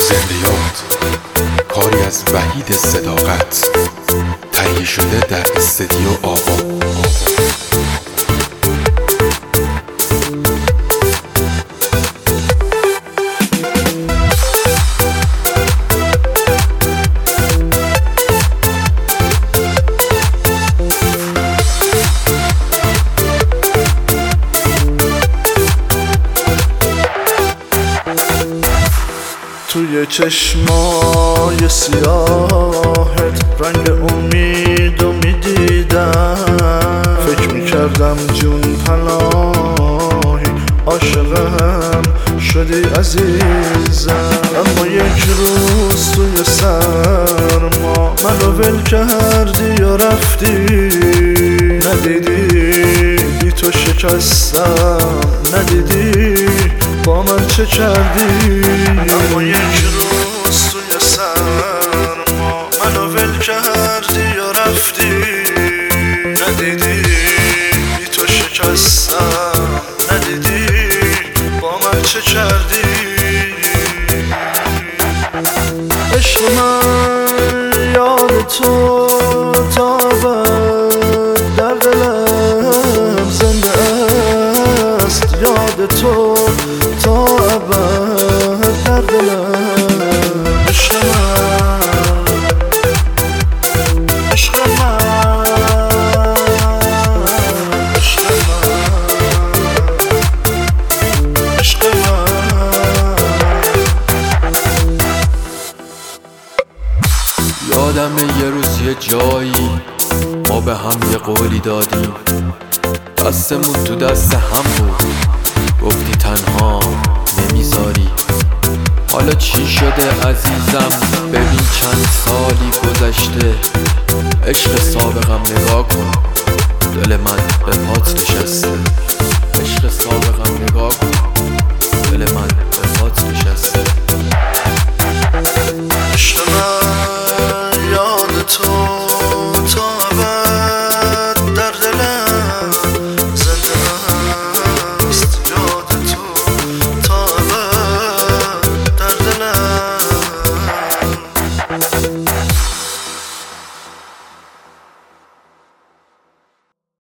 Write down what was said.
زندیات کاری از وحید صداقت تهیه شده در استدیو آوا. توی چشمای سیاهت رنگ امیدو میدیدم، فکر میکردم جون پناهی عاشقم شدی عزیزم. اما یک روز توی سرما منو ول کردی و رفتی، ندیدی بی تو شکستم، ندیدی با من چه کردی. اما یک روز توی سرما منو ول کردی و رفتی، ندیدی بی تو شکستم، ندیدی با من چه کردی. عشق من یاد تو تا ابد در دلم زنده است، یاد تو تا ابد در دلم. عشق من، عشق من، عشق من، عشق من. یادم یه روز یه جایی ما به هم یه قولی دادیم، دستمون تو دست هم بود، گفتی تنها نمیذاری. حالا چی شده عزیزم؟ ببین چند سالی گذشته، عشق سابقم نگاه کن، دل من به پات نشسته. عشق سابقم نگاه کن، دل من به پات نشسته.